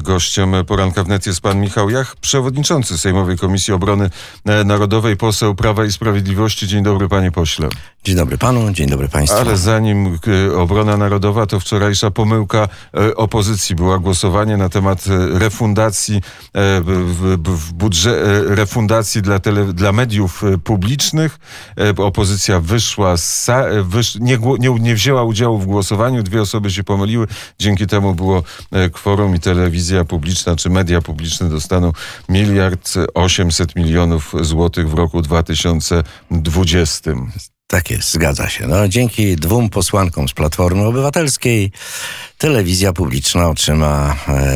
Gościem Poranka Wnet jest pan Michał Jach, przewodniczący Sejmowej Komisji Obrony Narodowej, poseł Prawa i Sprawiedliwości. Dzień dobry, panie pośle. Dzień dobry panu, dzień dobry państwu. Ale zanim obrona narodowa, to wczorajsza pomyłka opozycji była głosowanie na temat refundacji refundacji dla mediów publicznych. Opozycja wyszła, nie wzięła udziału w głosowaniu. 2 osoby się pomyliły. Dzięki temu było kworum i telewizja publiczna czy media publiczne dostaną 1 800 000 000 złotych w roku 2020. Tak jest, zgadza się. No, dzięki 2 posłankom z Platformy Obywatelskiej telewizja publiczna otrzyma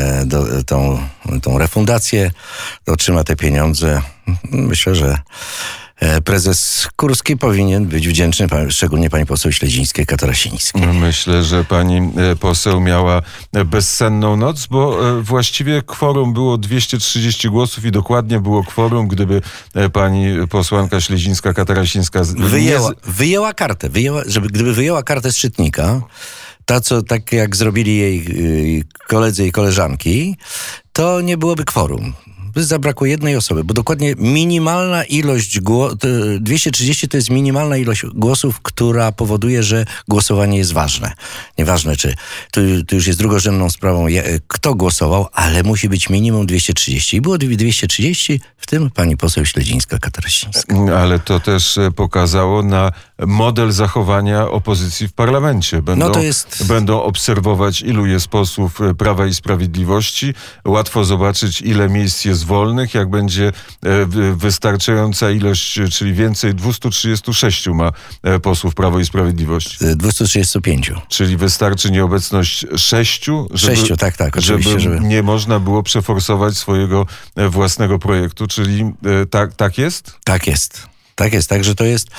tą refundację, otrzyma te pieniądze. Myślę, że prezes Kurski powinien być wdzięczny, szczególnie pani poseł Śledzińskiej-Katarasińskiej. Myślę, że pani poseł miała bezsenną noc, bo właściwie kworum było 230 głosów i dokładnie było kworum, gdyby pani posłanka Śledzińska-Katarasińska wyjęła kartę, gdyby wyjęła kartę z czytnika, tak jak zrobili jej koledzy i koleżanki, to nie byłoby kworum. Zabrakło jednej osoby, bo dokładnie minimalna ilość 230 to jest minimalna ilość głosów, która powoduje, że głosowanie jest ważne. Nieważne, czy to już jest drugorzędną sprawą, kto głosował, ale musi być minimum 230. I było 230, w tym pani poseł Śledzińska-Katarasińska. Ale to też pokazało na model zachowania opozycji w parlamencie. Będą obserwować, ilu jest posłów Prawa i Sprawiedliwości. Łatwo zobaczyć, ile miejsc jest wolnych, jak będzie wystarczająca ilość, czyli więcej, 236 ma posłów Prawo i Sprawiedliwość. 235. Czyli wystarczy nieobecność 6, żeby nie można było przeforsować swojego własnego projektu, czyli tak jest? Tak jest. Tak jest, także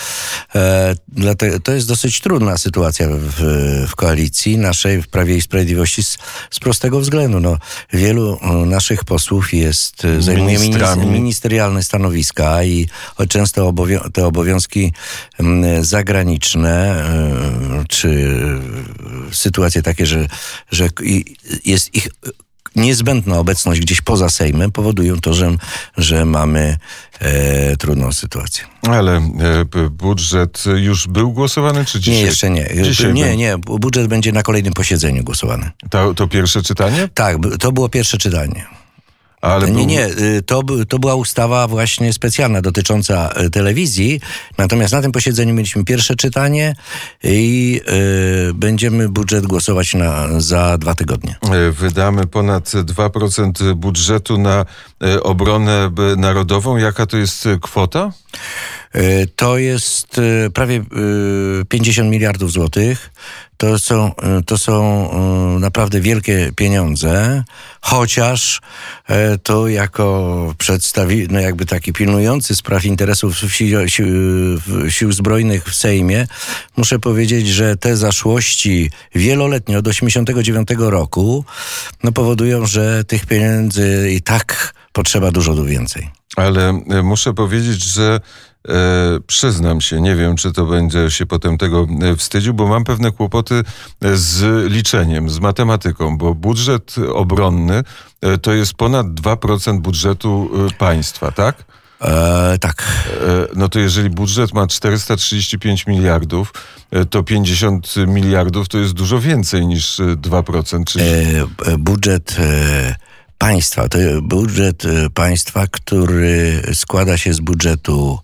to jest dosyć trudna sytuacja w koalicji naszej, w Prawie i Sprawiedliwości z prostego względu. No, wielu naszych posłów zajmuje ministerialne stanowiska i często te obowiązki zagraniczne, czy sytuacje takie, że jest ich niezbędna obecność gdzieś poza Sejmem, powodują to, że mamy trudną sytuację. Ale budżet już był głosowany, czy dzisiaj? Nie, jeszcze nie. Nie. Budżet będzie na kolejnym posiedzeniu głosowany. To pierwsze czytanie? Tak, to było pierwsze czytanie. Ale to była ustawa właśnie specjalna dotycząca telewizji, natomiast na tym posiedzeniu mieliśmy pierwsze czytanie i będziemy budżet głosować za 2 tygodnie. Wydamy ponad 2% budżetu na obronę narodową. Jaka to jest kwota? To jest prawie 50 miliardów złotych. To są naprawdę wielkie pieniądze, chociaż to jako jakby taki pilnujący spraw interesów sił zbrojnych w Sejmie, muszę powiedzieć, że te zaszłości wieloletnie od 1989 roku powodują, że tych pieniędzy i tak potrzeba dużo więcej. Ale muszę powiedzieć, że przyznam się, nie wiem, czy to będzie się potem tego wstydził, bo mam pewne kłopoty z liczeniem, z matematyką, bo budżet obronny to jest ponad 2% budżetu państwa, tak? Tak. No to jeżeli budżet ma 435 miliardów, to 50 miliardów to jest dużo więcej niż 2%. Czyli... Budżet państwa, to budżet państwa, który składa się z budżetu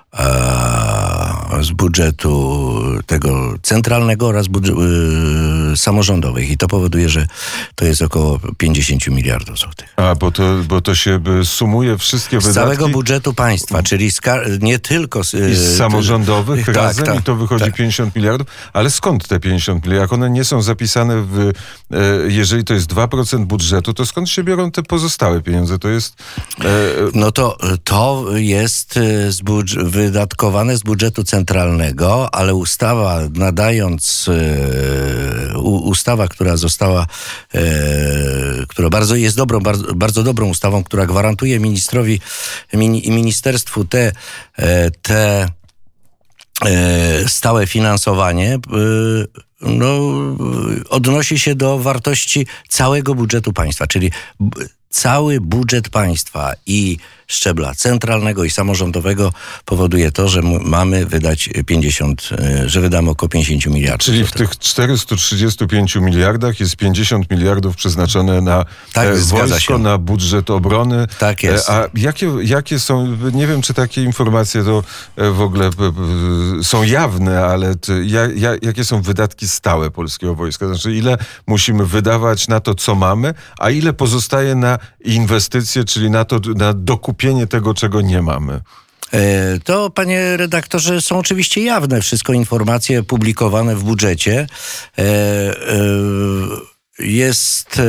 tego centralnego oraz samorządowych. I to powoduje, że to jest około 50 miliardów złotych. Bo to się sumuje wszystkie wydatki? Z całego budżetu państwa, czyli nie tylko z samorządowych razem tak. I to wychodzi 50 miliardów. Ale skąd te 50 miliardów? Jak one nie są zapisane jeżeli to jest 2% budżetu, to skąd się biorą te pozostałe pieniądze? To jest... No to jest wydatkowane z budżetu centralnego, ale ustawa ustawa, która została, która jest bardzo dobrą ustawą, która gwarantuje ministrowi i ministerstwu te stałe finansowanie odnosi się do wartości całego budżetu państwa, czyli cały budżet państwa i szczebla centralnego i samorządowego powoduje to, że mamy wydać że wydamy około 50 miliardów. Czyli w tych 435 miliardach jest 50 miliardów przeznaczone na wojsko, na budżet obrony. Tak jest. A jakie są, nie wiem, czy takie informacje to w ogóle są jawne, ale jakie są wydatki stałe polskiego wojska? Znaczy, ile musimy wydawać na to, co mamy, a ile pozostaje na inwestycje, czyli na dokupienie tego, czego nie mamy? To, panie redaktorze, są oczywiście jawne wszystko informacje publikowane w budżecie. Jest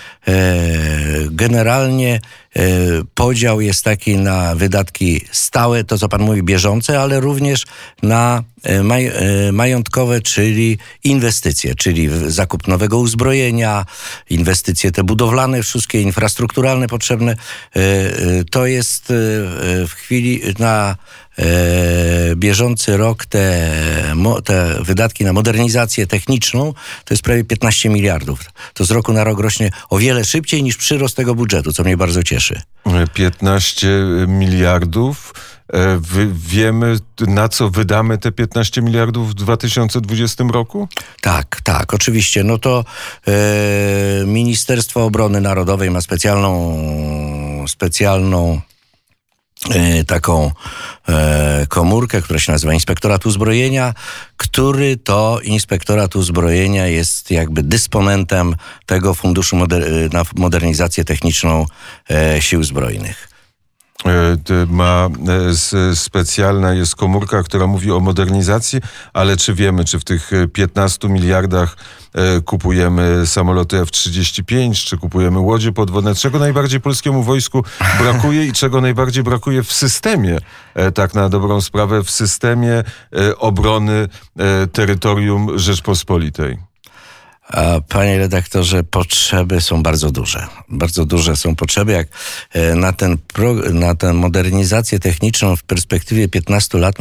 generalnie podział jest taki na wydatki stałe, to co pan mówi, bieżące, ale również na majątkowe, czyli inwestycje, czyli zakup nowego uzbrojenia, inwestycje te budowlane, wszystkie infrastrukturalne potrzebne. To jest w chwili na bieżący rok te wydatki na modernizację techniczną to jest prawie 15 miliardów. To z roku na rok rośnie o wiele szybciej niż przyrost tego budżetu, co mnie bardzo cieszy. 15 miliardów. Wiemy, na co wydamy te 15 miliardów w 2020 roku? Tak, oczywiście. No to Ministerstwo Obrony Narodowej ma specjalną taką komórkę, która się nazywa Inspektorat Uzbrojenia, który to Inspektorat Uzbrojenia jest jakby dysponentem tego funduszu na modernizację techniczną Sił Zbrojnych. Specjalna jest komórka, która mówi o modernizacji, ale czy wiemy, czy w tych 15 miliardach kupujemy samoloty F-35, czy kupujemy łodzie podwodne? Czego najbardziej polskiemu wojsku brakuje i czego najbardziej brakuje w systemie, tak na dobrą sprawę, w systemie obrony terytorium Rzeczpospolitej? Panie redaktorze, potrzeby są bardzo duże. Bardzo duże są potrzeby. Jak na tę modernizację techniczną w perspektywie 15 lat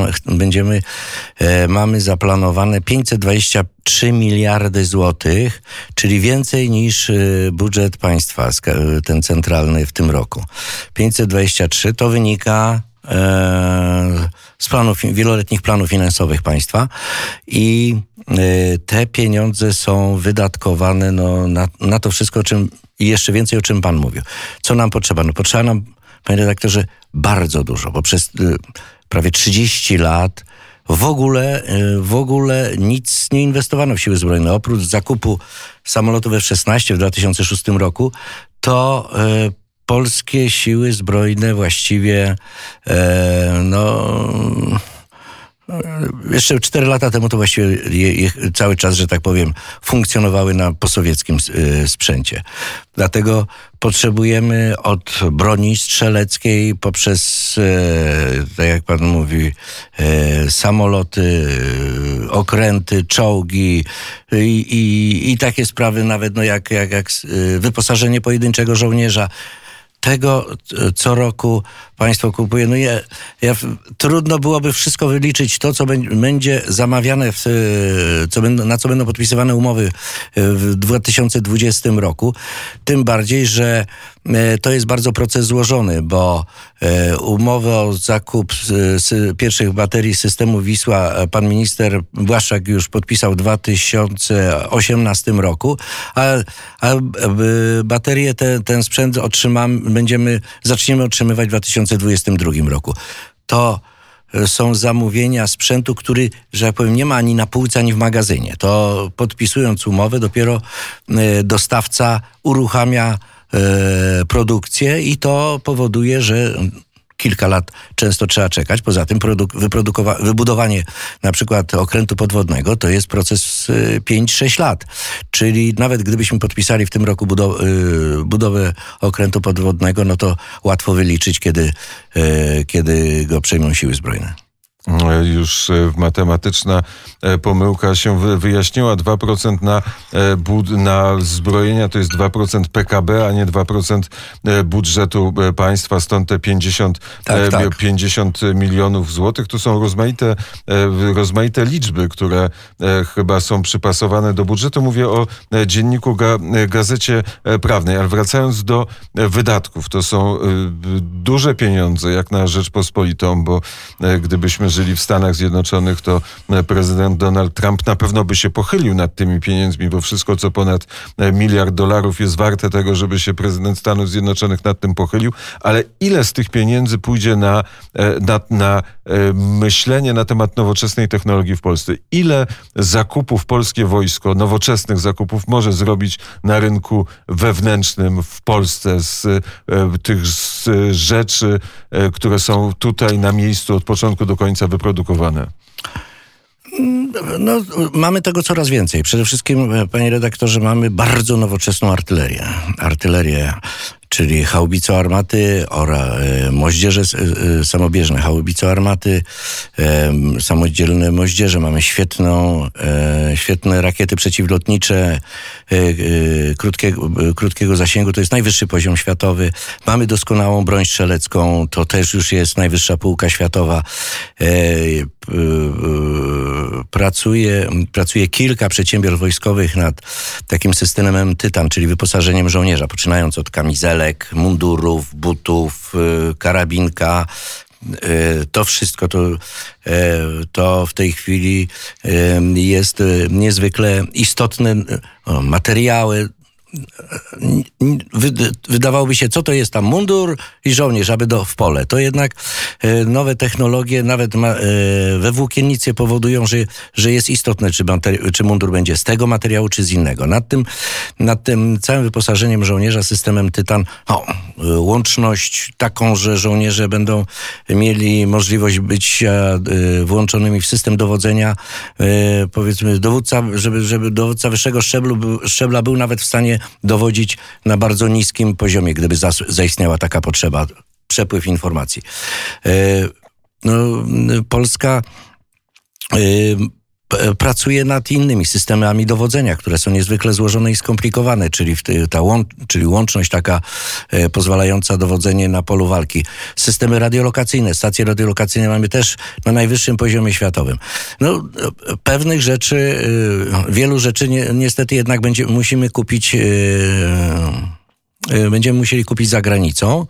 mamy zaplanowane 523 miliardy złotych, czyli więcej niż budżet państwa, ten centralny w tym roku. 523 to wynika z wieloletnich planów finansowych państwa i te pieniądze są wydatkowane na to wszystko, i jeszcze więcej, o czym pan mówił. Co nam potrzeba? Potrzeba nam, panie redaktorze, bardzo dużo, bo przez prawie 30 lat w ogóle nic nie inwestowano w siły zbrojne. Oprócz zakupu samolotów F-16 w 2006 roku, to polskie siły zbrojne właściwie jeszcze 4 lata temu to właściwie cały czas, że tak powiem, funkcjonowały na posowieckim sprzęcie. Dlatego potrzebujemy od broni strzeleckiej poprzez, tak jak pan mówi, samoloty, okręty, czołgi i takie sprawy nawet jak wyposażenie pojedynczego żołnierza. Tego co roku państwo kupuje. Trudno byłoby wszystko wyliczyć, to co będzie zamawiane, na co będą podpisywane umowy w 2020 roku. Tym bardziej, że to jest bardzo proces złożony, bo umowę o zakup pierwszych baterii systemu Wisła pan minister Błaszczak już podpisał w 2018 roku, a baterie, ten sprzęt zaczniemy otrzymywać w 2022 roku. To są zamówienia sprzętu, który, że jak powiem, nie ma ani na półce, ani w magazynie. To podpisując umowę dopiero dostawca uruchamia produkcję i to powoduje, że kilka lat często trzeba czekać. Poza tym wybudowanie na przykład okrętu podwodnego to jest proces 5-6 lat. Czyli nawet gdybyśmy podpisali w tym roku budowę okrętu podwodnego, to łatwo wyliczyć, kiedy go przejmą siły zbrojne. Już matematyczna pomyłka się wyjaśniła. 2% na zbrojenia to jest 2% PKB, a nie 2% budżetu państwa. Stąd te 50 milionów złotych. Tu są rozmaite liczby, które chyba są przypasowane do budżetu. Mówię o dzienniku Gazecie Prawnej. Ale wracając do wydatków, to są duże pieniądze, jak na Rzeczpospolitą, bo gdybyśmy żyli w Stanach Zjednoczonych, to prezydent Donald Trump na pewno by się pochylił nad tymi pieniędzmi, bo wszystko, co ponad $1 miliard jest warte tego, żeby się prezydent Stanów Zjednoczonych nad tym pochylił. Ale ile z tych pieniędzy pójdzie na myślenie na temat nowoczesnej technologii w Polsce? Ile zakupów polskie wojsko, nowoczesnych zakupów może zrobić na rynku wewnętrznym w Polsce z tych rzeczy, które są tutaj na miejscu od początku do końca wyprodukowane? No, mamy tego coraz więcej. Przede wszystkim, panie redaktorze, mamy bardzo nowoczesną artylerię. Czyli haubico-armaty, moździerze samobieżne, haubico-armaty, samodzielne moździerze. Mamy świetne rakiety przeciwlotnicze krótkiego zasięgu. To jest najwyższy poziom światowy. Mamy doskonałą broń strzelecką. To też już jest najwyższa półka światowa. Pracuje kilka przedsiębiorstw wojskowych nad takim systemem Tytan, czyli wyposażeniem żołnierza, poczynając od kamizelek, mundurów, butów, karabinka. To wszystko to w tej chwili jest niezwykle istotne. Materiały. Wydawałoby się, co to jest tam mundur i żołnierz, aby w pole. To jednak nowe technologie, nawet we włókiennictwie powodują, że jest istotne, czy mundur będzie z tego materiału, czy z innego. Nad tym całym wyposażeniem żołnierza systemem Tytan, łączność taką, że żołnierze będą mieli możliwość bycia włączonymi w system dowodzenia, powiedzmy dowódca, żeby dowódca wyższego szczebla był nawet w stanie dowodzić na bardzo niskim poziomie, gdyby zaistniała taka potrzeba, przepływ informacji. Polska pracuje nad innymi systemami dowodzenia, które są niezwykle złożone i skomplikowane, czyli łączność taka pozwalająca dowodzenie na polu walki. Systemy radiolokacyjne, stacje radiolokacyjne mamy też na najwyższym poziomie światowym. Pewnych rzeczy, wielu rzeczy niestety jednak będziemy musieli kupić za granicą,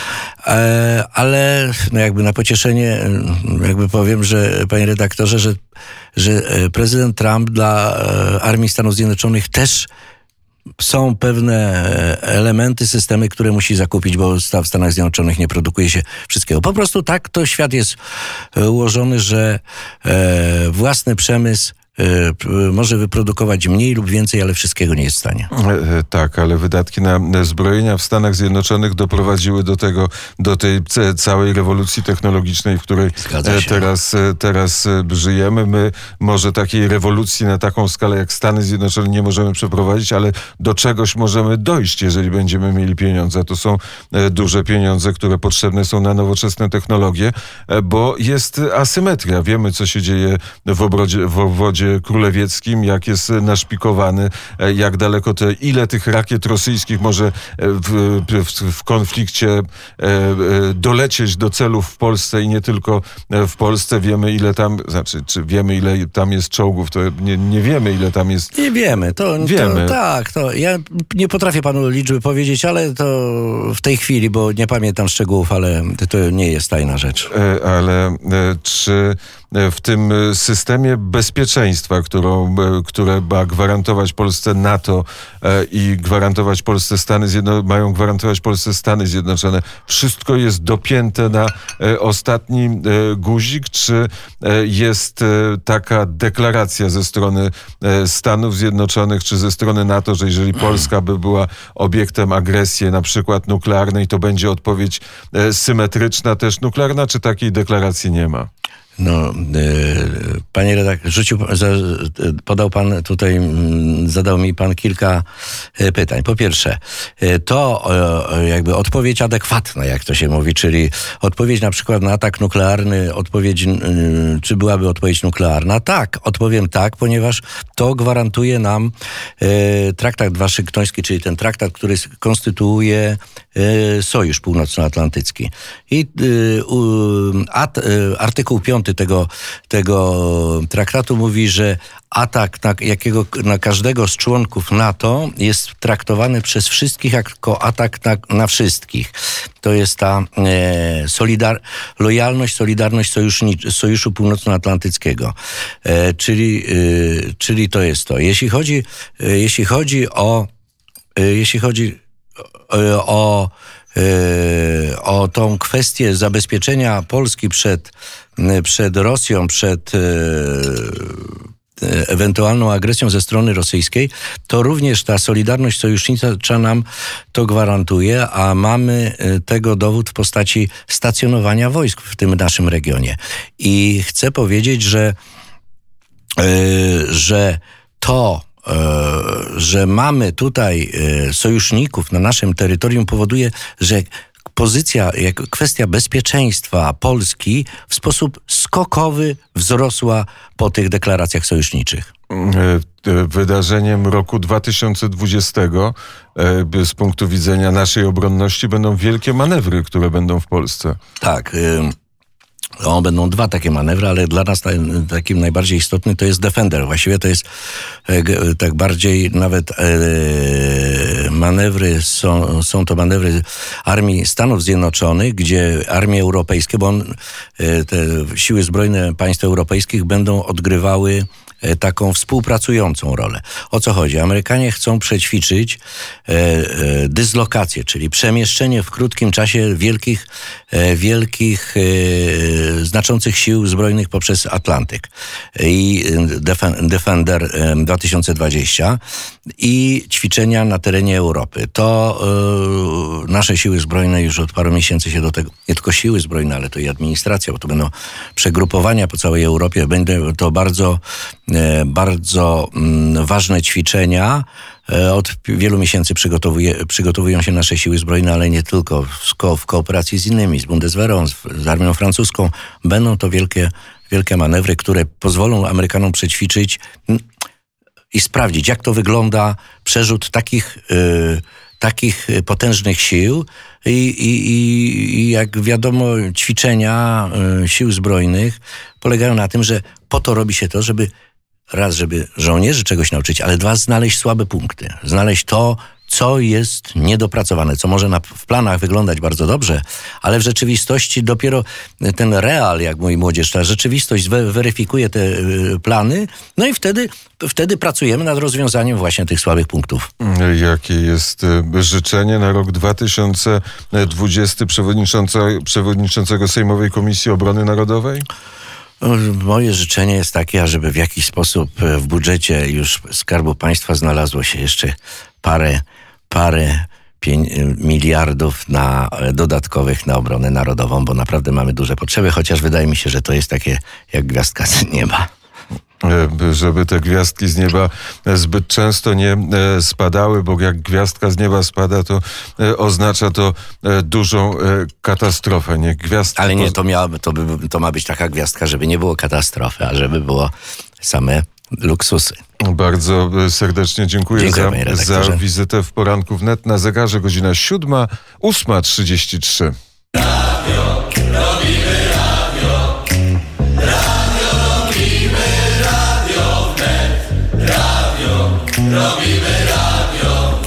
ale jakby na pocieszenie powiem, że panie redaktorze, że prezydent Trump dla Armii Stanów Zjednoczonych też są pewne elementy, systemy, które musi zakupić, bo w Stanach Zjednoczonych nie produkuje się wszystkiego. Po prostu tak to świat jest ułożony, że własny przemysł może wyprodukować mniej lub więcej, ale wszystkiego nie jest w stanie. Tak, ale wydatki na zbrojenia w Stanach Zjednoczonych doprowadziły do tej całej rewolucji technologicznej, w której teraz żyjemy. My może takiej rewolucji na taką skalę jak Stany Zjednoczone nie możemy przeprowadzić, ale do czegoś możemy dojść, jeżeli będziemy mieli pieniądze. To są duże pieniądze, które potrzebne są na nowoczesne technologie, bo jest asymetria. Wiemy, co się dzieje w obwodzie królewieckim, jak jest naszpikowany, jak daleko ile tych rakiet rosyjskich może w konflikcie dolecieć do celów w Polsce i nie tylko w Polsce. Wiemy, ile tam, wiemy, ile tam jest czołgów, to nie wiemy, ile tam jest. Nie wiemy. Wiemy. Ja nie potrafię panu liczby powiedzieć, ale to w tej chwili, bo nie pamiętam szczegółów, ale to nie jest tajna rzecz. Ale czy w tym systemie bezpieczeństwa, które ma gwarantować Polsce NATO i gwarantować Polsce mają gwarantować Polsce Stany Zjednoczone, wszystko jest dopięte na ostatni guzik, czy jest taka deklaracja ze strony Stanów Zjednoczonych, czy ze strony NATO, że jeżeli Polska by była obiektem agresji, na przykład nuklearnej, to będzie odpowiedź symetryczna też nuklearna, czy takiej deklaracji nie ma? Panie redaktorze, podał pan tutaj, zadał mi pan kilka pytań. Po pierwsze, to jakby odpowiedź adekwatna, jak to się mówi, czyli odpowiedź na przykład na atak nuklearny, czy byłaby odpowiedź nuklearna? Tak, odpowiem tak, ponieważ to gwarantuje nam traktat waszyngtoński, czyli ten traktat, który konstytuuje Sojusz Północnoatlantycki. I artykuł 5 tego traktatu mówi, że atak na każdego z członków NATO jest traktowany przez wszystkich jako atak na wszystkich. To jest ta solidarność Sojuszu Północnoatlantyckiego. Czyli to jest to. Jeśli chodzi o tą kwestię zabezpieczenia Polski przed Rosją, przed ewentualną agresją ze strony rosyjskiej, to również ta solidarność sojusznicza nam to gwarantuje, a mamy tego dowód w postaci stacjonowania wojsk w tym naszym regionie. I chcę powiedzieć, że mamy tutaj sojuszników na naszym terytorium powoduje, że kwestia bezpieczeństwa Polski w sposób skokowy wzrosła po tych deklaracjach sojuszniczych. Wydarzeniem roku 2020 z punktu widzenia naszej obronności będą wielkie manewry, które będą w Polsce. Tak. Będą dwa takie manewry, ale dla nas takim najbardziej istotny to jest Defender. Właściwie to jest tak bardziej nawet manewry, są to manewry Armii Stanów Zjednoczonych, gdzie armie europejskie, te siły zbrojne państw europejskich będą odgrywały taką współpracującą rolę. O co chodzi? Amerykanie chcą przećwiczyć dyslokację, czyli przemieszczenie w krótkim czasie wielkich znaczących sił zbrojnych poprzez Atlantyk. I Defender 2020 i ćwiczenia na terenie Europy. To nasze siły zbrojne już od paru miesięcy się do tego, nie tylko siły zbrojne, ale to i administracja, bo to będą przegrupowania po całej Europie. Będą to bardzo ważne ćwiczenia. Od wielu miesięcy przygotowują się nasze siły zbrojne, ale nie tylko, w kooperacji z innymi, z Bundeswehrą, z armią francuską. Będą to wielkie manewry, które pozwolą Amerykanom przećwiczyć i sprawdzić, jak to wygląda przerzut takich potężnych sił i jak wiadomo, ćwiczenia sił zbrojnych polegają na tym, że po to robi się to, żeby żołnierzy czegoś nauczyć, ale dwa, znaleźć słabe punkty. Znaleźć to, co jest niedopracowane, co może w planach wyglądać bardzo dobrze, ale w rzeczywistości dopiero ten real, jak mówi młodzież, ta rzeczywistość weryfikuje te plany, no i wtedy pracujemy nad rozwiązaniem właśnie tych słabych punktów. Jakie jest życzenie na rok 2020 przewodniczącego Sejmowej Komisji Obrony Narodowej? Moje życzenie jest takie, ażeby w jakiś sposób w budżecie już Skarbu Państwa znalazło się jeszcze parę miliardów dodatkowych na obronę narodową, bo naprawdę mamy duże potrzeby, chociaż wydaje mi się, że to jest takie jak gwiazdka z nieba. Żeby te gwiazdki z nieba zbyt często nie spadały, bo jak gwiazdka z nieba spada, to oznacza to dużą katastrofę. Nie gwiazdka. Ale nie, to ma być taka gwiazdka, żeby nie było katastrofy, a żeby było same luksusy. Bardzo serdecznie dziękuję za wizytę w Poranku Wnet. Na zegarze godzina 8:33. Radio, robimy radio. Robimy radio.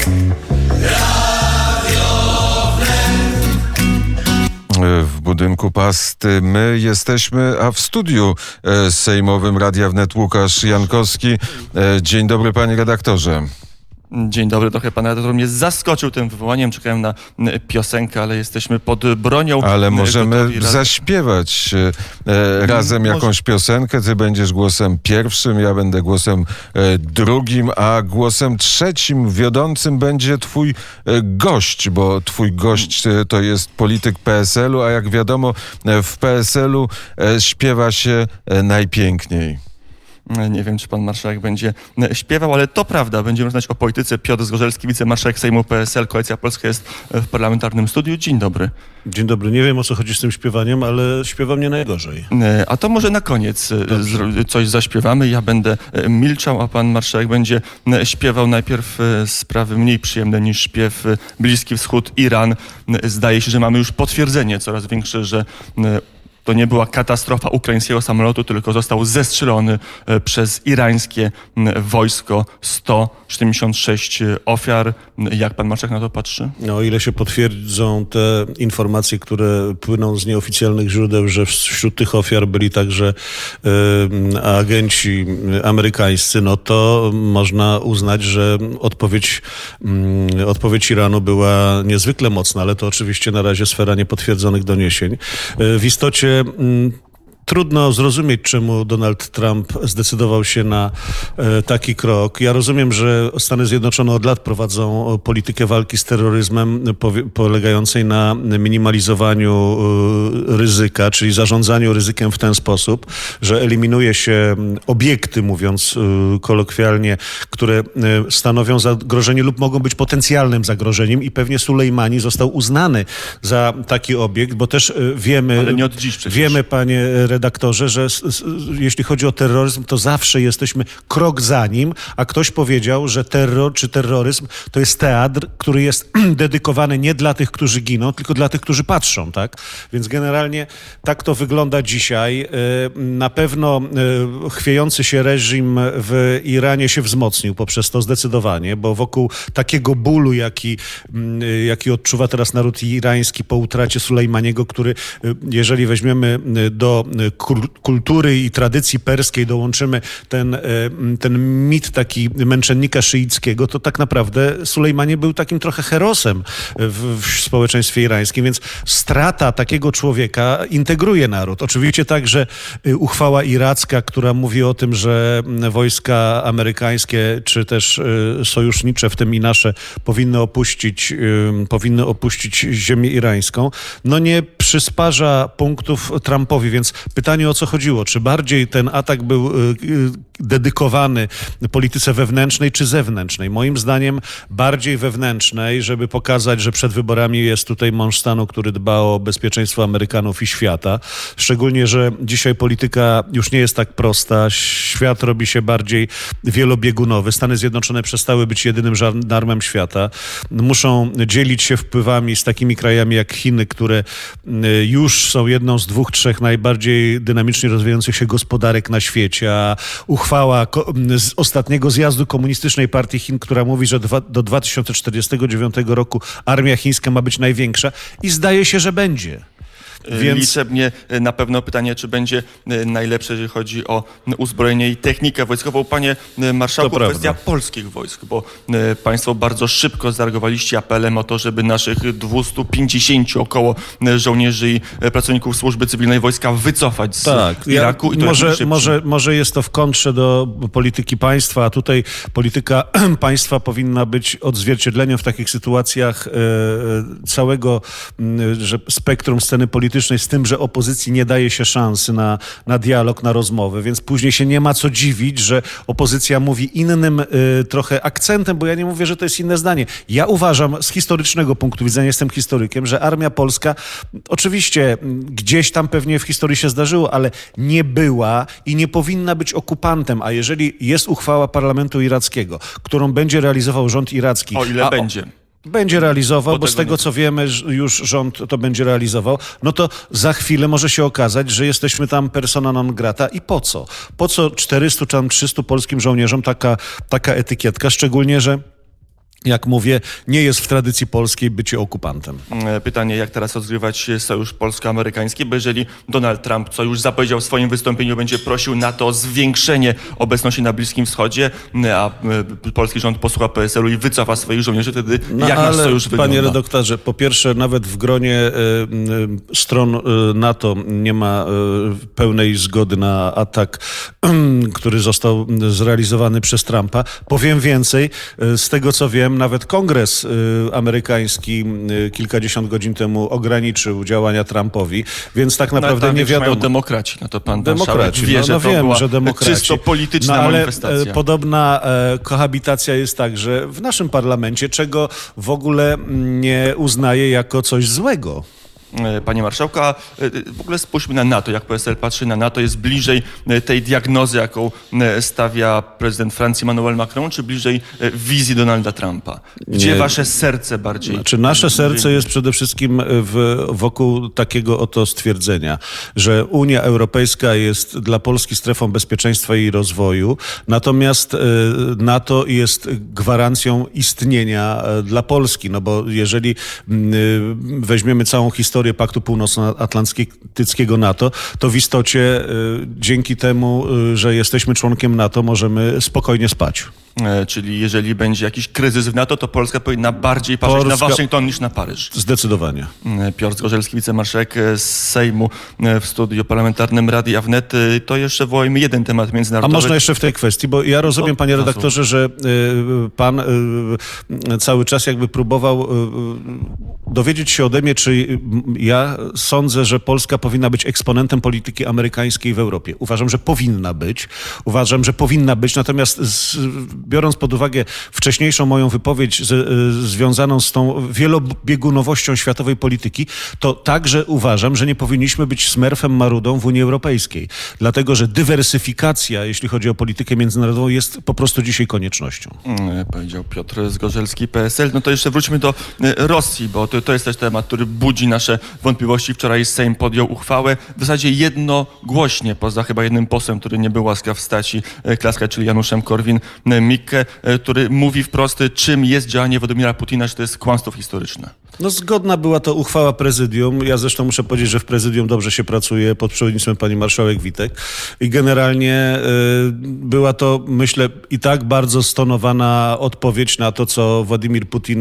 W budynku Pasty my jesteśmy, a w studiu sejmowym Radia Wnet Łukasz Jankowski. Dzień dobry, panie redaktorze. Dzień dobry, trochę pan redaktor mnie zaskoczył tym wywołaniem. Czekałem na piosenkę, ale jesteśmy pod bronią. Ale możemy zaśpiewać razem jakąś piosenkę. Ty będziesz głosem pierwszym, ja będę głosem drugim, a głosem trzecim wiodącym będzie twój gość, bo twój gość to jest polityk PSL-u, a jak wiadomo w PSL-u śpiewa się najpiękniej. Nie wiem, czy pan marszałek będzie śpiewał, ale to prawda. Będziemy rozmawiać o polityce. Piotr Zgorzelski, wicemarszałek Sejmu PSL, Koalicja Polska jest w parlamentarnym studiu. Dzień dobry. Dzień dobry. Nie wiem, o co chodzi z tym śpiewaniem, ale śpiewam nie najgorzej. A to może na koniec coś zaśpiewamy. Ja będę milczał, a pan marszałek będzie śpiewał najpierw sprawy mniej przyjemne niż śpiew. Bliski Wschód, Iran. Zdaje się, że mamy już potwierdzenie coraz większe, że to nie była katastrofa ukraińskiego samolotu, tylko został zestrzelony przez irańskie wojsko. 176 ofiar. Jak pan marszałek na to patrzy? No, o ile się potwierdzą te informacje, które płyną z nieoficjalnych źródeł, że wśród tych ofiar byli także agenci amerykańscy, no to można uznać, że odpowiedź Iranu była niezwykle mocna, ale to oczywiście na razie sfera niepotwierdzonych doniesień. W istocie trudno zrozumieć, czemu Donald Trump zdecydował się na taki krok. Ja rozumiem, że Stany Zjednoczone od lat prowadzą politykę walki z terroryzmem polegającej na minimalizowaniu ryzyka, czyli zarządzaniu ryzykiem w ten sposób, że eliminuje się obiekty, mówiąc kolokwialnie, które stanowią zagrożenie lub mogą być potencjalnym zagrożeniem i pewnie Sulejmani został uznany za taki obiekt, bo też wiemy... Ale nie od dziś przecież. Wiemy, panie redaktorze, że jeśli chodzi o terroryzm, to zawsze jesteśmy krok za nim, a ktoś powiedział, że terror czy terroryzm to jest teatr, który jest dedykowany nie dla tych, którzy giną, tylko dla tych, którzy patrzą, tak? Więc generalnie tak to wygląda dzisiaj. Na pewno chwiejący się reżim w Iranie się wzmocnił poprzez to zdecydowanie, bo wokół takiego bólu, jaki odczuwa teraz naród irański po utracie Sulejmaniego, który, jeżeli weźmiemy do kultury i tradycji perskiej dołączymy ten mit taki męczennika szyickiego, to tak naprawdę Sulejmanie był takim trochę herosem w społeczeństwie irańskim, więc strata takiego człowieka integruje naród. Oczywiście także uchwała iracka, która mówi o tym, że wojska amerykańskie czy też sojusznicze, w tym i nasze, powinny opuścić ziemię irańską, no nie przysparza punktów Trumpowi, więc pytanie, o co chodziło? Czy bardziej ten atak był dedykowany polityce wewnętrznej czy zewnętrznej? Moim zdaniem bardziej wewnętrznej, żeby pokazać, że przed wyborami jest tutaj mąż stanu, który dba o bezpieczeństwo Amerykanów i świata. Szczególnie, że dzisiaj polityka już nie jest tak prosta. Świat robi się bardziej wielobiegunowy. Stany Zjednoczone przestały być jedynym żandarmem świata. Muszą dzielić się wpływami z takimi krajami jak Chiny, które już są jedną z 2-3 najbardziej dynamicznie rozwijających się gospodarek na świecie, a uchwała z ostatniego zjazdu Komunistycznej Partii Chin, która mówi, że do 2049 roku armia chińska ma być największa i zdaje się, że będzie. Więc... Liczebnie na pewno pytanie, czy będzie najlepsze, jeżeli chodzi o uzbrojenie i technikę wojskową. Panie marszałku, kwestia polskich wojsk, bo państwo bardzo szybko zareagowaliście apelem o to, żeby naszych 250 około żołnierzy i pracowników służby cywilnej wojska wycofać z Iraku. I to może jest to w kontrze do polityki państwa, a tutaj polityka państwa powinna być odzwierciedleniem w takich sytuacjach całego spektrum sceny politycznej, z tym, że opozycji nie daje się szansy na dialog, na rozmowę, więc później się nie ma co dziwić, że opozycja mówi innym trochę akcentem, bo ja nie mówię, że to jest inne zdanie. Ja uważam z historycznego punktu widzenia, jestem historykiem, że armia polska oczywiście gdzieś tam pewnie w historii się zdarzyło, ale nie była i nie powinna być okupantem, a jeżeli jest uchwała parlamentu irackiego, którą będzie realizował rząd iracki... O ile będzie. Będzie realizował, bo z tego co wiemy, już rząd to będzie realizował, no to za chwilę może się okazać, że jesteśmy tam persona non grata i po co? Po co 400 czy tam 300 polskim żołnierzom taka etykietka, szczególnie, że jak mówię, nie jest w tradycji polskiej bycie okupantem. Pytanie, jak teraz rozgrywać sojusz polsko-amerykański, bo jeżeli Donald Trump, co już zapowiedział w swoim wystąpieniu, będzie prosił NATO o zwiększenie obecności na Bliskim Wschodzie, a polski rząd posłucha PSL-u i wycofa swoich żołnierzy, wtedy jak nasz sojusz wygląda? Panie redaktorze, po pierwsze, nawet w gronie stron NATO nie ma pełnej zgody na atak, który został zrealizowany przez Trumpa. Powiem więcej, z tego co wiem, nawet Kongres amerykański kilkadziesiąt godzin temu ograniczył działania Trumpowi, więc tak naprawdę nie wiadomo. Mają demokraci, no to pan demokraci, wie, że to wiem, była że demokraci. Czysto polityczna ale manifestacja. Podobna kohabitacja jest także w naszym parlamencie, czego w ogóle nie uznaje jako coś złego. Panie marszałku, a w ogóle spójrzmy na NATO. Jak PSL patrzy na NATO, jest bliżej tej diagnozy, jaką stawia prezydent Francji Emmanuel Macron, czy bliżej wizji Donalda Trumpa? Gdzie wasze serce bardziej? Znaczy, nasze serce jest przede wszystkim wokół takiego oto stwierdzenia, że Unia Europejska jest dla Polski strefą bezpieczeństwa i rozwoju, natomiast NATO jest gwarancją istnienia dla Polski, no bo jeżeli weźmiemy całą historię Paktu Północnoatlantyckiego NATO, to w istocie dzięki temu, że jesteśmy członkiem NATO, możemy spokojnie spać. Czyli jeżeli będzie jakiś kryzys w NATO, to Polska powinna bardziej patrzeć na Waszyngton niż na Paryż. Zdecydowanie. Piotr Zgorzelski, wicemarszałek z Sejmu w studiu parlamentarnym Radia Wnet. To jeszcze wołajmy jeden temat międzynarodowy. A można jeszcze w tej kwestii, bo ja rozumiem, panie redaktorze, że pan cały czas jakby próbował dowiedzieć się ode mnie, czy ja sądzę, że Polska powinna być eksponentem polityki amerykańskiej w Europie. Uważam, że powinna być. Natomiast biorąc pod uwagę wcześniejszą moją wypowiedź związaną z tą wielobiegunowością światowej polityki, to także uważam, że nie powinniśmy być smerfem marudą w Unii Europejskiej. Dlatego, że dywersyfikacja, jeśli chodzi o politykę międzynarodową, jest po prostu dzisiaj koniecznością. Powiedział Piotr Zgorzelski, PSL. No to jeszcze wróćmy do Rosji, bo to jest też temat, który budzi nasze wątpliwości. Wczoraj Sejm podjął uchwałę w zasadzie jednogłośnie, poza chyba jednym posłem, który nie był łaskaw wstać i klaskać, czyli Januszem Korwin-Mikke, który mówi wprost, czym jest działanie Władimira Putina, że to jest kłamstwo historyczne. No zgodna była to uchwała prezydium. Ja zresztą muszę powiedzieć, że w prezydium dobrze się pracuje pod przewodnictwem pani marszałek Witek i generalnie była to, myślę, i tak bardzo stonowana odpowiedź na to, co Władimir Putin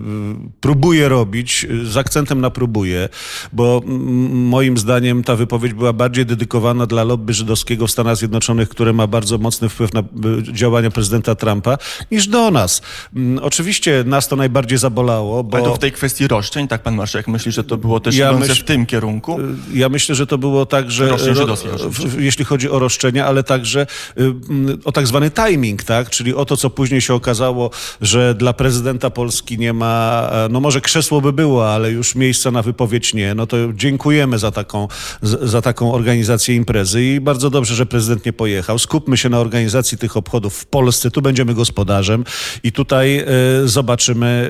próbuje robić, z akcentem na próbuje, bo moim zdaniem ta wypowiedź była bardziej dedykowana dla lobby żydowskiego w Stanach Zjednoczonych, które ma bardzo mocny wpływ na działania prezydenta Trumpa, niż do nas. Oczywiście nas to najbardziej zabolało, bo... Ale to w tej kwestii roszczeń, tak pan marszałek myśli, że to było też idące w tym kierunku? Ja myślę, że to było także, jeśli chodzi o roszczenia, ale także o tak zwany timing, tak? Czyli o to, co później się okazało, że dla prezydenta Polski nie ma, no może krzesło by było, ale już miejsca na wypowiedź nie. No to dziękujemy za taką organizację imprezy i bardzo dobrze, że prezydent nie pojechał. Skupmy się na organizacji tych obchodów w Polsce, tu będziemy gospodarzem i tutaj zobaczymy,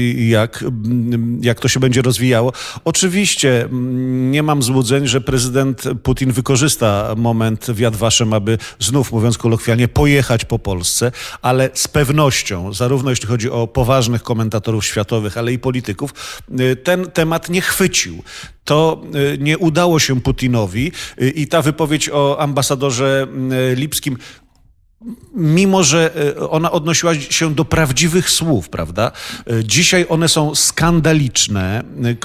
jak to się będzie rozwijało. Oczywiście nie mam złudzeń, że prezydent Putin wykorzysta moment w Yad Vashem, aby znów, mówiąc kolokwialnie, pojechać po Polsce, ale z pewnością, zarówno jeśli chodzi o poważnych komentatorów światowych, ale i polityków, ten temat nie chwycił. To nie udało się Putinowi i ta wypowiedź o ambasadorze Lipskim, mimo że ona odnosiła się do prawdziwych słów, prawda? Dzisiaj one są skandaliczne,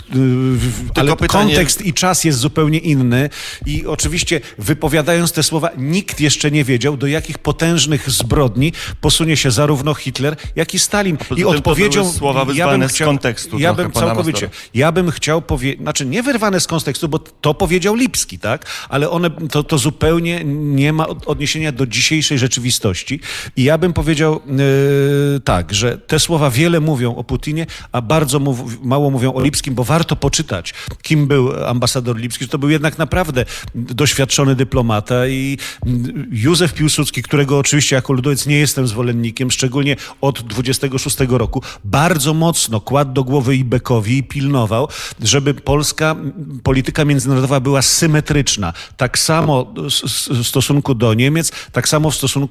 ale kontekst i czas jest zupełnie inny i oczywiście wypowiadając te słowa nikt jeszcze nie wiedział, do jakich potężnych zbrodni posunie się zarówno Hitler, jak i Stalin. I odpowiedzią... To były słowa wyzwane z kontekstu. Ja bym chciał powiedzieć, znaczy nie wyrwane z kontekstu, bo to powiedział Lipski, tak? Ale to zupełnie nie ma odniesienia do dzisiejszej rzeczywistości. I ja bym powiedział tak, że te słowa wiele mówią o Putinie, a bardzo mało mówią o Lipskim, bo warto poczytać, kim był ambasador Lipski, że to był jednak naprawdę doświadczony dyplomata i Józef Piłsudski, którego oczywiście jako ludowiec nie jestem zwolennikiem, szczególnie od 26 roku, bardzo mocno kładł do głowy Ibekowi i pilnował, żeby polska polityka międzynarodowa była symetryczna. Tak samo w stosunku do Niemiec, tak samo w stosunku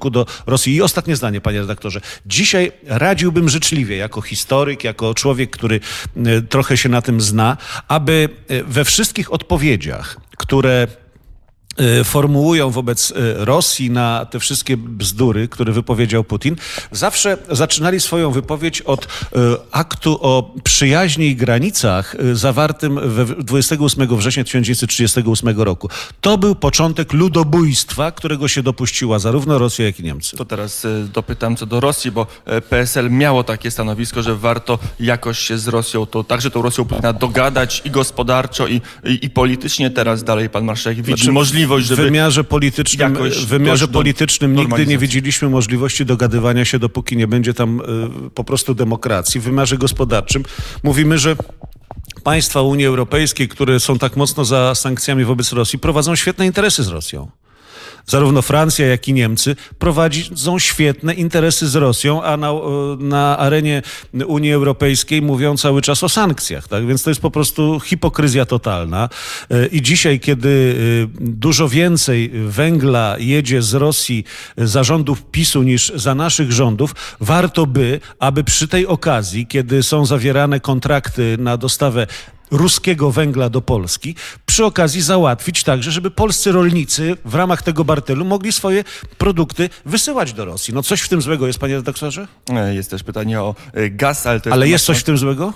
stosunku do Rosji. I ostatnie zdanie, panie redaktorze. Dzisiaj radziłbym życzliwie, jako historyk, jako człowiek, który trochę się na tym zna, aby we wszystkich odpowiedziach, które formułują wobec Rosji na te wszystkie bzdury, które wypowiedział Putin, zawsze zaczynali swoją wypowiedź od aktu o przyjaźni i granicach zawartym 28 września 1938 roku. To był początek ludobójstwa, którego się dopuściła zarówno Rosja, jak i Niemcy. To teraz dopytam co do Rosji, bo PSL miało takie stanowisko, że warto jakoś się z Rosją, to także tą Rosją Putina dogadać i gospodarczo, i politycznie. Teraz dalej pan marszałek widzi możliwość, żeby w wymiarze politycznym nigdy nie widzieliśmy możliwości dogadywania się, dopóki nie będzie tam po prostu demokracji. W wymiarze gospodarczym mówimy, że państwa Unii Europejskiej, które są tak mocno za sankcjami wobec Rosji, prowadzą świetne interesy z Rosją. Zarówno Francja, jak i Niemcy prowadzą świetne interesy z Rosją, a na arenie Unii Europejskiej mówią cały czas o sankcjach. Tak? Więc to jest po prostu hipokryzja totalna. I dzisiaj, kiedy dużo więcej węgla jedzie z Rosji za rządów PiS-u niż za naszych rządów, warto by, aby przy tej okazji, kiedy są zawierane kontrakty na dostawę ruskiego węgla do Polski, przy okazji załatwić także, żeby polscy rolnicy w ramach tego bartelu mogli swoje produkty wysyłać do Rosji. No coś w tym złego jest, panie redaktorze? Jest też pytanie o gaz, ale to jest... Ale jest coś w tym złego?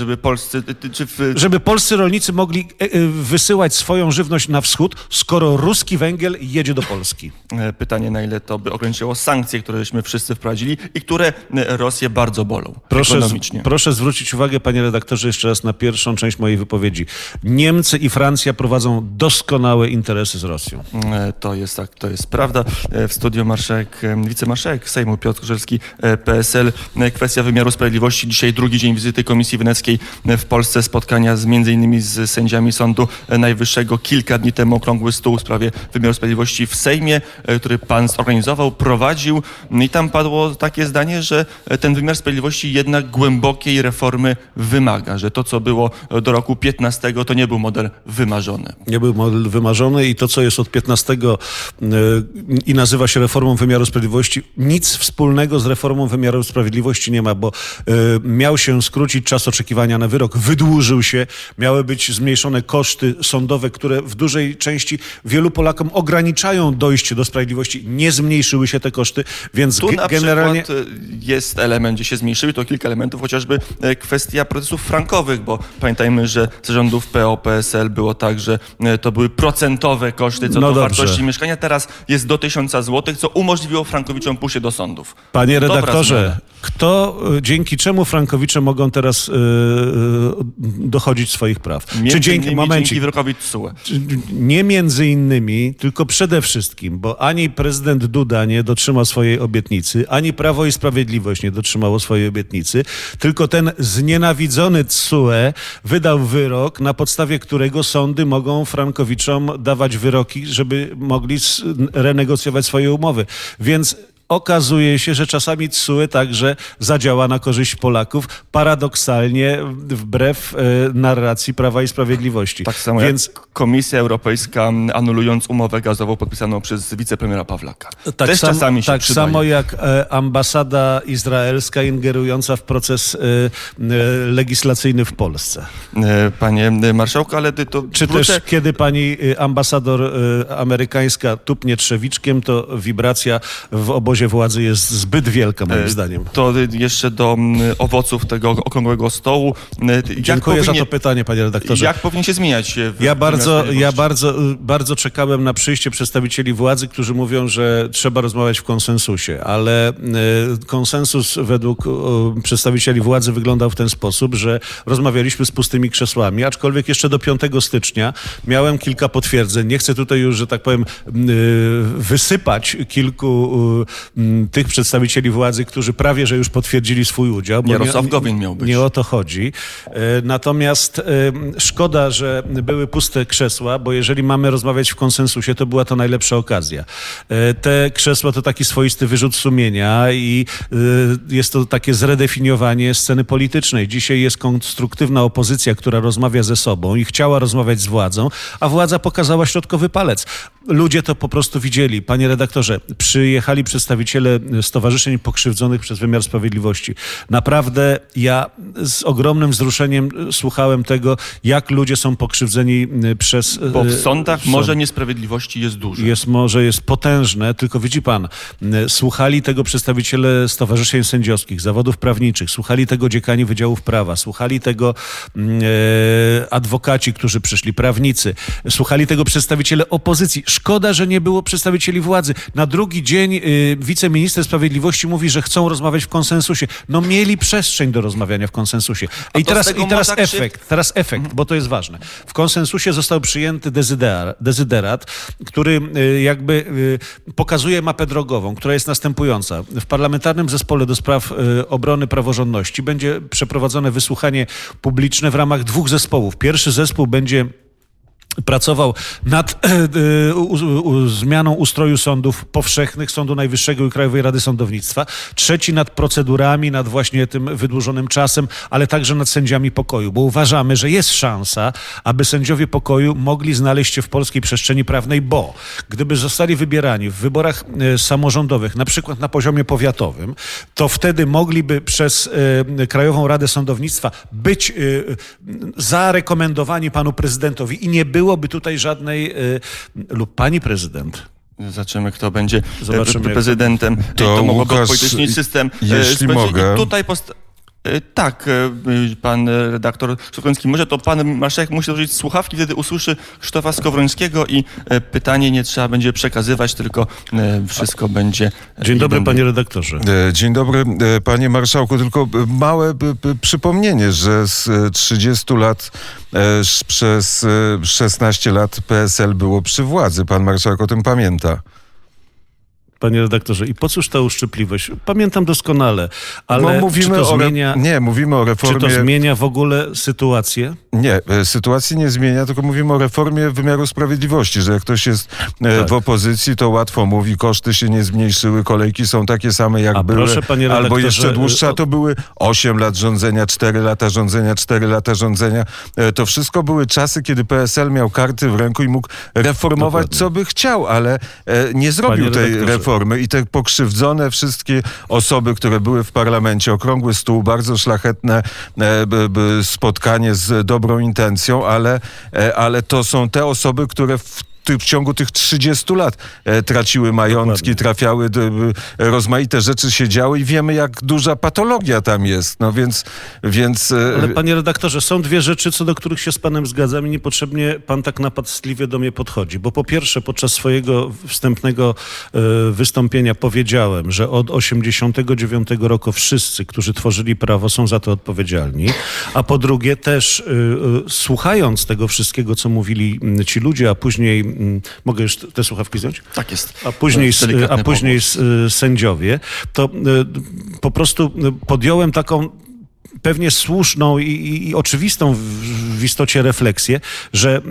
Żeby polscy rolnicy mogli wysyłać swoją żywność na wschód, skoro ruski węgiel jedzie do Polski. Pytanie, na ile to by ograniczyło sankcje, któreśmy wszyscy wprowadzili i które Rosję bardzo bolą ekonomicznie. Proszę zwrócić uwagę, panie redaktorze, jeszcze raz na pierwszą część mojej wypowiedzi. Niemcy i Francja prowadzą doskonałe interesy z Rosją. To jest tak, to jest prawda. W studiu wicemarszałek Sejmu Piotr Zgorzelski, PSL. Kwestia wymiaru sprawiedliwości. Dzisiaj drugi dzień wizyty Komisji Weneckiej w Polsce. Spotkania m.in. z sędziami Sądu Najwyższego. Kilka dni temu okrągły stół w sprawie wymiaru sprawiedliwości w Sejmie, który pan zorganizował, prowadził. I tam padło takie zdanie, że ten wymiar sprawiedliwości jednak głębokiej reformy wymaga. Że to, co było do roku 15, to nie był model wymarzony. Nie był model wymarzony i to, co jest od 15 i nazywa się reformą wymiaru sprawiedliwości, nic wspólnego z reformą wymiaru sprawiedliwości nie ma, bo miał się skrócić czas oczekiwania na wyrok, wydłużył się, miały być zmniejszone koszty sądowe, które w dużej części wielu Polakom ograniczają dojście do sprawiedliwości. Nie zmniejszyły się te koszty, więc tu na generalnie... przykład jest element, gdzie się zmniejszyły, to kilka elementów, chociażby kwestia procesów frankowych, bo pamiętajmy, że z rządów PO-PSL było tak, że to były procentowe koszty co do wartości mieszkania. Teraz jest do 1000 zł, co umożliwiło frankowiczom pójście do sądów. Panie redaktorze, dzięki czemu frankowicze mogą teraz dochodzić swoich praw? Dzięki wyrokowi TSUE. Nie między innymi, tylko przede wszystkim, bo ani prezydent Duda nie dotrzymał swojej obietnicy, ani Prawo i Sprawiedliwość nie dotrzymało swojej obietnicy, tylko ten znienawidzony TSUE wydał wyrok, na podstawie którego sądy mogą frankowiczom dawać wyroki, żeby mogli renegocjować swoje umowy. Więc okazuje się, że czasami TSUE także zadziała na korzyść Polaków, paradoksalnie wbrew narracji Prawa i Sprawiedliwości. Tak samo jak Komisja Europejska, anulując umowę gazową podpisaną przez wicepremiera Pawlaka. Tak samo jak ambasada izraelska ingerująca w proces legislacyjny w Polsce. Panie marszałku, ale to... Też kiedy pani ambasador amerykańska tupnie trzewiczkiem, to wibracja w obozie władzy jest zbyt wielka, moim zdaniem. To jeszcze do owoców tego okrągłego stołu. Dziękuję za to pytanie, panie redaktorze. Jak powinien się zmieniać? Ja bardzo czekałem na przyjście przedstawicieli władzy, którzy mówią, że trzeba rozmawiać w konsensusie, ale konsensus według przedstawicieli władzy wyglądał w ten sposób, że rozmawialiśmy z pustymi krzesłami, aczkolwiek jeszcze do 5 stycznia miałem kilka potwierdzeń. Nie chcę tutaj już, że tak powiem, wysypać kilku tych przedstawicieli władzy, którzy prawie, że już potwierdzili swój udział. Jarosław Gowin miał być. Nie o to chodzi. Natomiast szkoda, że były puste krzesła, bo jeżeli mamy rozmawiać w konsensusie, to była to najlepsza okazja. Te krzesła to taki swoisty wyrzut sumienia i jest to takie zredefiniowanie sceny politycznej. Dzisiaj jest konstruktywna opozycja, która rozmawia ze sobą i chciała rozmawiać z władzą, a władza pokazała środkowy palec. Ludzie to po prostu widzieli. Panie redaktorze, przyjechali przedstawiciele przedstawiciele stowarzyszeń pokrzywdzonych przez wymiar sprawiedliwości. Naprawdę ja z ogromnym wzruszeniem słuchałem tego, jak ludzie są pokrzywdzeni przez... Bo w sądach morze niesprawiedliwości jest duże. Jest potężne, tylko widzi pan, słuchali tego przedstawiciele stowarzyszeń sędziowskich, zawodów prawniczych, słuchali tego dziekani wydziałów prawa, słuchali tego adwokaci, którzy przyszli, prawnicy, słuchali tego przedstawiciele opozycji. Szkoda, że nie było przedstawicieli władzy. Na drugi dzień wiceminister sprawiedliwości mówi, że chcą rozmawiać w konsensusie. No mieli przestrzeń do rozmawiania w konsensusie. I teraz efekt, bo to jest ważne. W konsensusie został przyjęty dezyderat, który jakby pokazuje mapę drogową, która jest następująca. W Parlamentarnym Zespole do Spraw Obrony Praworządności będzie przeprowadzone wysłuchanie publiczne w ramach 2 zespołów. Pierwszy zespół będzie pracował nad zmianą ustroju sądów powszechnych, Sądu Najwyższego i Krajowej Rady Sądownictwa. Trzeci nad procedurami, nad właśnie tym wydłużonym czasem, ale także nad sędziami pokoju, bo uważamy, że jest szansa, aby sędziowie pokoju mogli znaleźć się w polskiej przestrzeni prawnej, bo gdyby zostali wybierani w wyborach samorządowych, na przykład na poziomie powiatowym, to wtedy mogliby przez Krajową Radę Sądownictwa być zarekomendowani panu prezydentowi i nie byłoby tutaj żadnej lub pani prezydent. Zobaczymy, kto będzie prezydentem. To mogłoby odpolitycznić system. Jeśli mogę. Tutaj tak, pan redaktor Szukoński, może to pan marszałek musi założyć słuchawki, wtedy usłyszy Krzysztofa Skowrońskiego i pytanie nie trzeba będzie przekazywać, tylko wszystko będzie... Dzień dobry, panie redaktorze. Dzień dobry, panie marszałku. Tylko małe przypomnienie, że z 30 lat przez 16 lat PSL było przy władzy. Pan marszałek o tym pamięta. Panie redaktorze, i po cóż ta uszczypliwość? Pamiętam doskonale, ale mówimy o reformie... Czy to zmienia w ogóle sytuację? Nie, sytuacji nie zmienia, tylko mówimy o reformie wymiaru sprawiedliwości, że jak ktoś jest w opozycji, to łatwo mówi, koszty się nie zmniejszyły, kolejki są takie same jak były, proszę, panie albo jeszcze dłuższe, a to były 8 lat rządzenia, 4 lata rządzenia, 4 lata rządzenia. To wszystko były czasy, kiedy PSL miał karty w ręku i mógł reformować, co by chciał, ale nie zrobił tej reformy. I te pokrzywdzone wszystkie osoby, które były w parlamencie, okrągły stół, bardzo szlachetne spotkanie z dobrą intencją, ale to są te osoby, które w ciągu tych 30 lat traciły majątki, trafiały, rozmaite rzeczy się działy i wiemy, jak duża patologia tam jest. No więc... Ale panie redaktorze, są 2 rzeczy, co do których się z panem zgadzam i niepotrzebnie pan tak napastliwie do mnie podchodzi. Bo po pierwsze, podczas swojego wstępnego wystąpienia powiedziałem, że od 89 roku wszyscy, którzy tworzyli prawo, są za to odpowiedzialni. A po drugie też słuchając tego wszystkiego, co mówili ci ludzie, a później mogę już te słuchawki zdjąć? Tak jest. A później sędziowie, to po prostu podjąłem taką pewnie słuszną i oczywistą w istocie refleksję, że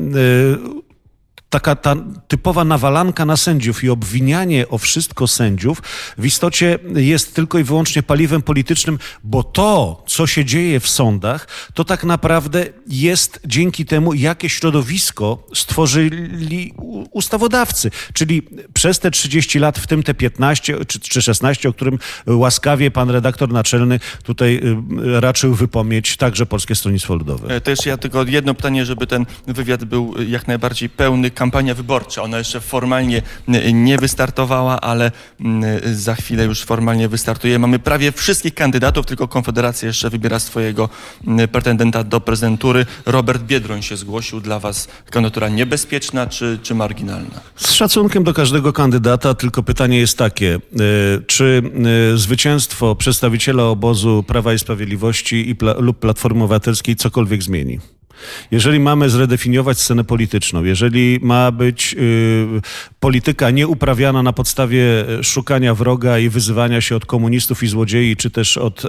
ta typowa nawalanka na sędziów i obwinianie o wszystko sędziów w istocie jest tylko i wyłącznie paliwem politycznym, bo to, co się dzieje w sądach, to tak naprawdę jest dzięki temu, jakie środowisko stworzyli ustawodawcy. Czyli przez te 30 lat, w tym te 15 czy 16, o którym łaskawie pan redaktor naczelny tutaj raczył wypomnieć także Polskie Stronnictwo Ludowe. To jeszcze ja tylko jedno pytanie, żeby ten wywiad był jak najbardziej pełny. Kampania wyborcza, ona jeszcze formalnie nie wystartowała, ale za chwilę już formalnie wystartuje. Mamy prawie wszystkich kandydatów, tylko Konfederacja jeszcze wybiera swojego pretendenta do prezydentury. Robert Biedroń się zgłosił. Dla was kandydatura niebezpieczna czy marginalna? Z szacunkiem do każdego kandydata, tylko pytanie jest takie, czy zwycięstwo przedstawiciela obozu Prawa i Sprawiedliwości lub Platformy Obywatelskiej cokolwiek zmieni? Jeżeli mamy zredefiniować scenę polityczną, jeżeli ma być polityka nieuprawiana na podstawie szukania wroga i wyzywania się od komunistów i złodziei, czy też od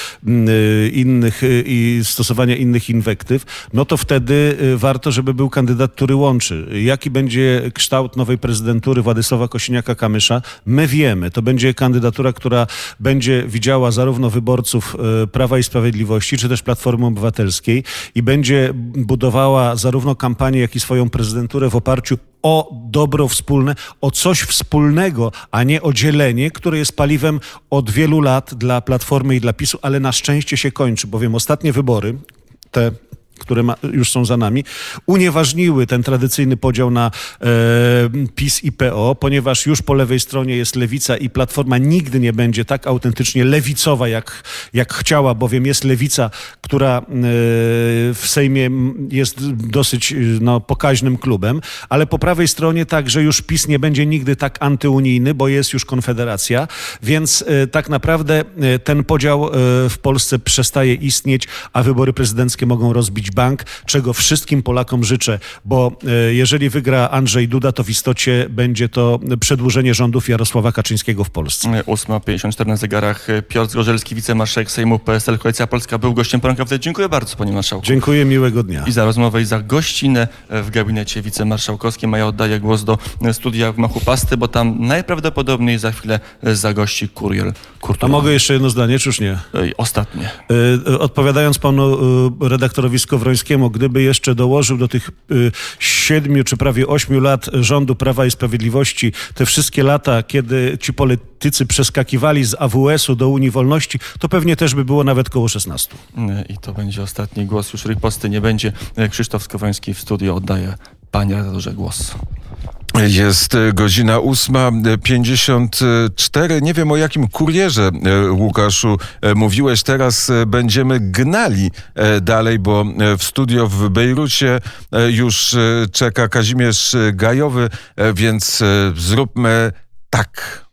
innych i stosowania innych inwektyw, no to wtedy warto, żeby był kandydat, który łączy. Jaki będzie kształt nowej prezydentury Władysława Kosiniaka-Kamysza? My wiemy. To będzie kandydatura, która będzie widziała zarówno wyborców Prawa i Sprawiedliwości, czy też Platformy Obywatelskiej i będzie budowała zarówno kampanię, jak i swoją prezydenturę w oparciu o dobro wspólne, o coś wspólnego, a nie o dzielenie, które jest paliwem od wielu lat dla Platformy i dla PiS-u, ale na szczęście się kończy, bowiem ostatnie wybory, te które już są za nami, unieważniły ten tradycyjny podział na PiS i PO, ponieważ już po lewej stronie jest lewica i Platforma nigdy nie będzie tak autentycznie lewicowa, jak chciała, bowiem jest lewica, która w Sejmie jest dosyć pokaźnym klubem, ale po prawej stronie także już PiS nie będzie nigdy tak antyunijny, bo jest już Konfederacja, więc tak naprawdę ten podział w Polsce przestaje istnieć, a wybory prezydenckie mogą rozbić bank, czego wszystkim Polakom życzę, bo jeżeli wygra Andrzej Duda, to w istocie będzie to przedłużenie rządów Jarosława Kaczyńskiego w Polsce. 8:54 na zegarach. Piotr Zgorzelski, wicemarszałek Sejmu PSL, Koalicja Polska, był gościem poranka wtedy. Dziękuję bardzo, panie marszałku. Dziękuję, miłego dnia. I za rozmowę, i za gościnę w gabinecie wicemarszałkowskim. A ja oddaję głos do studia w gmachu Pasty, bo tam najprawdopodobniej za chwilę zagości kurier kulturowy. A mogę jeszcze jedno zdanie, czy już nie? Ostatnie. Odpowiadając panu redaktorowi Skowrońskiemu, gdyby jeszcze dołożył do tych 7 czy prawie 8 lat rządu Prawa i Sprawiedliwości te wszystkie lata, kiedy ci politycy przeskakiwali z AWS-u do Unii Wolności, to pewnie też by było nawet koło 16. I to będzie ostatni głos. Już riposty nie będzie. Krzysztof Skowroński w studiu. Oddaje panie redaktorze głos. Jest godzina 8:54. Nie wiem, o jakim kurierze, Łukaszu, mówiłeś. Teraz będziemy gnali dalej, bo w studio w Bejrucie już czeka Kazimierz Gajowy, więc zróbmy tak.